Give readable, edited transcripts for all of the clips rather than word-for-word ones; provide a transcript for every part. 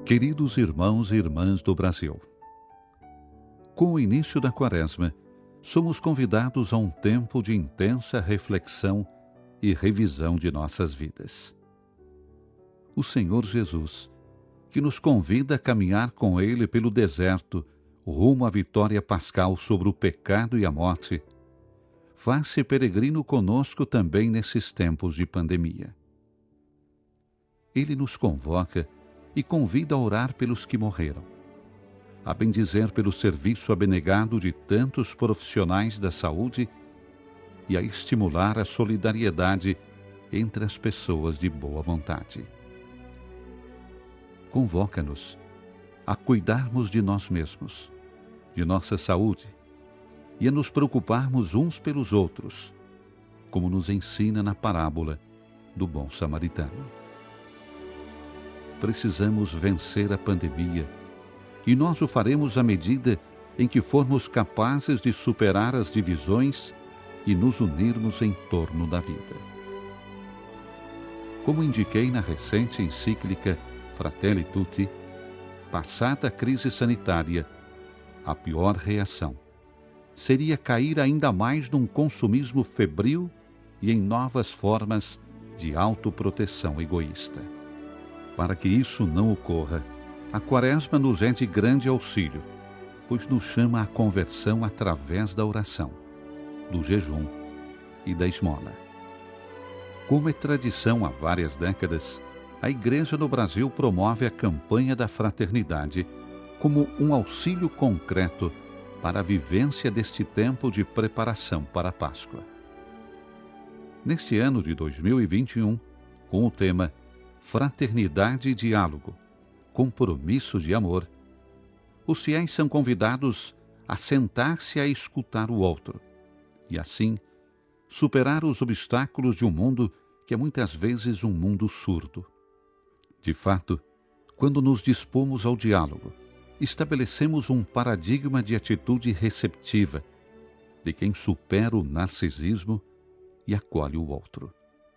Queridos irmãos e irmãs do Brasil, com o início da Quaresma, somos convidados a um tempo de intensa reflexão e revisão de nossas vidas. O Senhor Jesus, que nos convida a caminhar com Ele pelo deserto, rumo à vitória pascal sobre o pecado e a morte, faz-se peregrino conosco também nesses tempos de pandemia. Ele nos convoca e convida a orar pelos que morreram, a bendizer pelo serviço abnegado de tantos profissionais da saúde e a estimular a solidariedade entre as pessoas de boa vontade. Convoca-nos a cuidarmos de nós mesmos, de nossa saúde, e a nos preocuparmos uns pelos outros, como nos ensina na parábola do bom samaritano. Precisamos vencer a pandemia, e nós o faremos à medida em que formos capazes de superar as divisões e nos unirmos em torno da vida. Como indiquei na recente encíclica Fratelli Tutti, passada a crise sanitária, a pior reação seria cair ainda mais num consumismo febril e em novas formas de autoproteção egoísta. Para que isso não ocorra, a Quaresma nos é de grande auxílio, pois nos chama à conversão através da oração, do jejum e da esmola. Como é tradição há várias décadas, a Igreja no Brasil promove a campanha da fraternidade como um auxílio concreto para a vivência deste tempo de preparação para a Páscoa. Neste ano de 2021, com o tema Fraternidade e Diálogo, Compromisso de Amor, os fiéis são convidados a sentar-se a escutar o outro e, assim, superar os obstáculos de um mundo que é muitas vezes um mundo surdo. De fato, quando nos dispomos ao diálogo, estabelecemos um paradigma de atitude receptiva, de quem supera o narcisismo e acolhe o outro.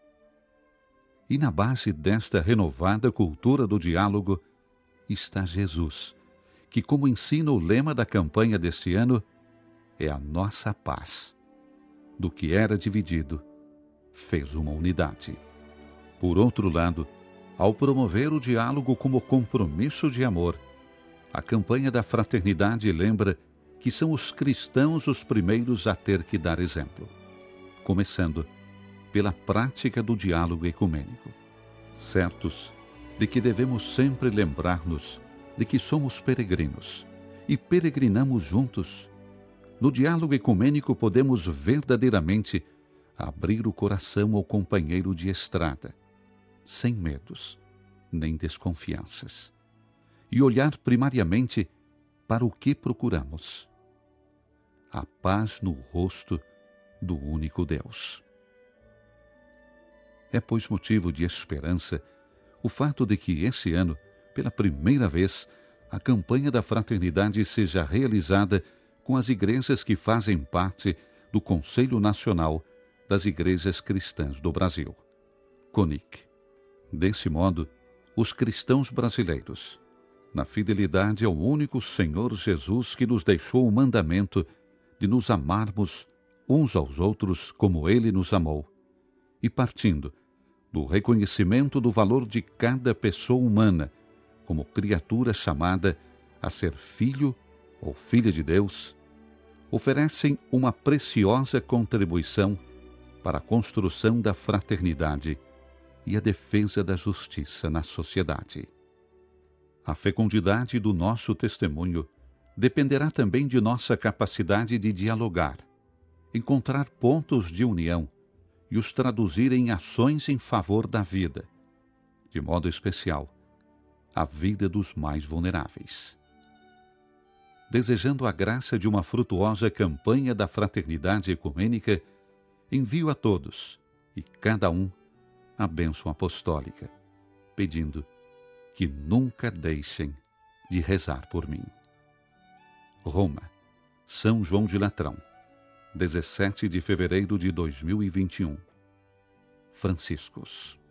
E na base desta renovada cultura do diálogo está Jesus, que, como ensina o lema da campanha deste ano, é a nossa paz. Do que era dividido, fez uma unidade. Por outro lado, ao promover o diálogo como compromisso de amor, a campanha da fraternidade lembra que são os cristãos os primeiros a ter que dar exemplo, começando pela prática do diálogo ecumênico, certos de que devemos sempre lembrar-nos de que somos peregrinos e peregrinamos juntos. No diálogo ecumênico podemos verdadeiramente abrir o coração ao companheiro de estrada, sem medos nem desconfianças, e olhar primariamente para o que procuramos: a paz no rosto do único Deus. É, pois, motivo de esperança o fato de que esse ano, pela primeira vez, a campanha da fraternidade seja realizada com as igrejas que fazem parte do Conselho Nacional das Igrejas Cristãs do Brasil, CONIC. Desse modo, os cristãos brasileiros, na fidelidade ao único Senhor Jesus que nos deixou o mandamento de nos amarmos uns aos outros como Ele nos amou, e partindo do reconhecimento do valor de cada pessoa humana como criatura chamada a ser filho ou filha de Deus, oferecem uma preciosa contribuição para a construção da fraternidade e a defesa da justiça na sociedade. A fecundidade do nosso testemunho dependerá também de nossa capacidade de dialogar, encontrar pontos de união e os traduzir em ações em favor da vida, de modo especial, a vida dos mais vulneráveis. Desejando a graça de uma frutuosa campanha da fraternidade ecumênica, envio a todos, e cada um, a bênção apostólica, pedindo que nunca deixem de rezar por mim. Roma, São João de Latrão, 17 de fevereiro de 2021. Franciscos.